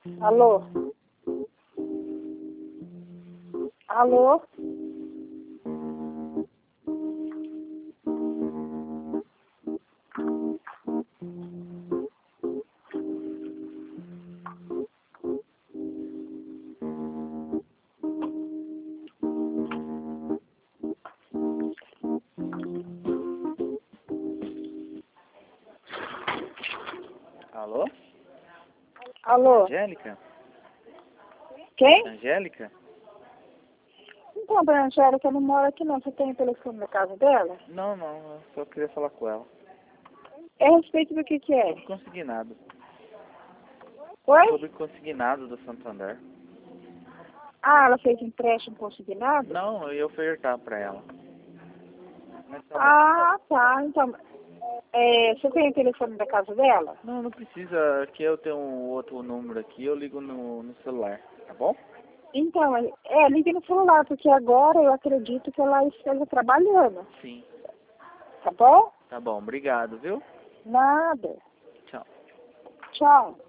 Alô? Alô? Alô? Alô? Angélica? Quem? Angélica? Então, dona Angélica, eu não moro aqui não. Você tem o telefone da casa dela? Não, eu só queria falar com ela. É a respeito do que é? Sobre consignado. Oi? Sobre consignado do Santander. Ah, ela fez empréstimo consignado? Não, eu ia ofertar pra ela. Mas tá bom. Ah, tá. Então, você tem o telefone da casa dela? Não precisa. Aqui eu tenho um outro número aqui, eu ligo no celular, tá bom? Então, ligue no celular, porque agora eu acredito que ela esteja trabalhando. Sim. Tá bom? Tá bom, obrigado, viu? Nada. Tchau. Tchau.